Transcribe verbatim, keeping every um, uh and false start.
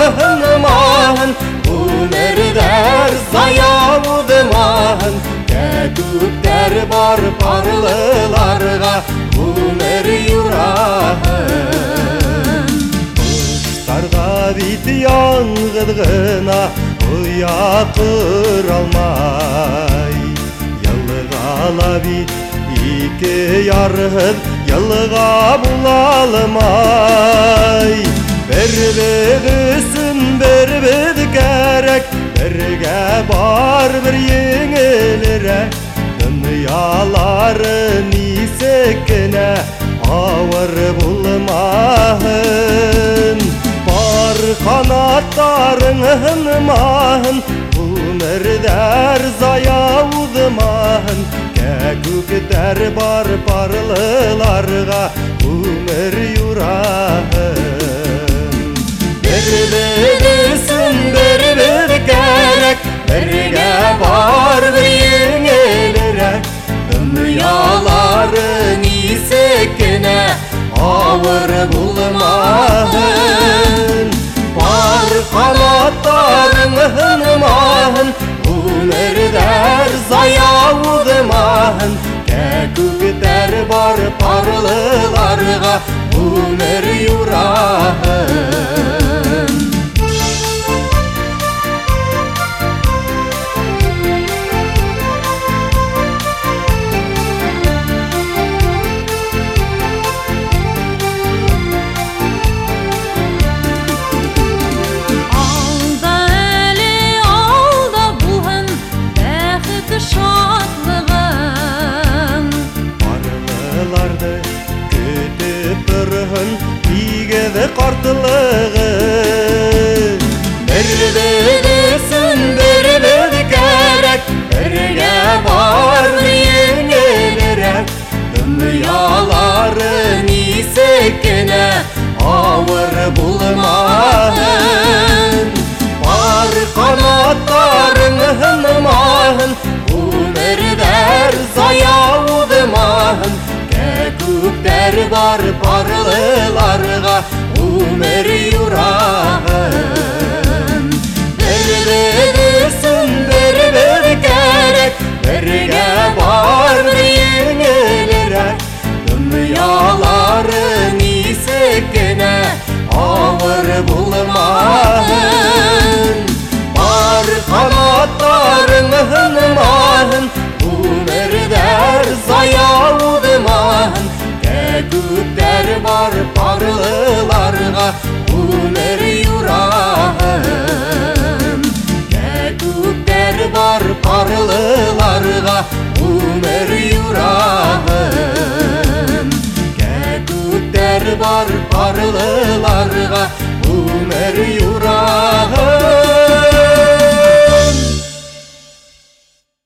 ынымағын, өмірдер зая удымағын, кәкүптер бар парлыларға өмір юрағын. Құштарға бит яңғыдғына ұя тұр алмай, ялғала бит ике ярғыз ялға бұлалымай. Бір-бір үсін бір-бір кәрек, бірге бар бір еңілірек, дүниялары нисекіне ауыр бұлмағын. Бар қанаттарың ынымағын, өмірдер зая удымағын, кәкүктер бар парлыларға өмір юрағын. Бір-бір үсін бір-бір кәрек, бірге бар бір еңілірек, дүниялары нисекіне ауыр бұлмағын. Бар қанаттарың ынымағын, өмірдер зая удымағын, кәкүктер бар парлыларға өмір юрағын. Игеді қартылығы, бір-бір үсін бір-бір кәрек, бірге бар бір еңілірек, дүниялары нисекіне ауыр бұлмағын. Бар қанаттарың ынымағын, өмірдер зая удымағын, кәкүктер бар парлыларға өмір юрағын. Бір-бір үсін бір-бір кәрек, бірге бар бір еңілірек, дүниялары нисекіне ауыр бұлмағын. Бар қанаттарың ынымағын, өмірдер зая удымағын, кәкүктер бар парлыларға өмір юрағын. Кәкүктер бар парлыларға өмір юрағын. Кәкүктер бар парлыларға өмір юрағын.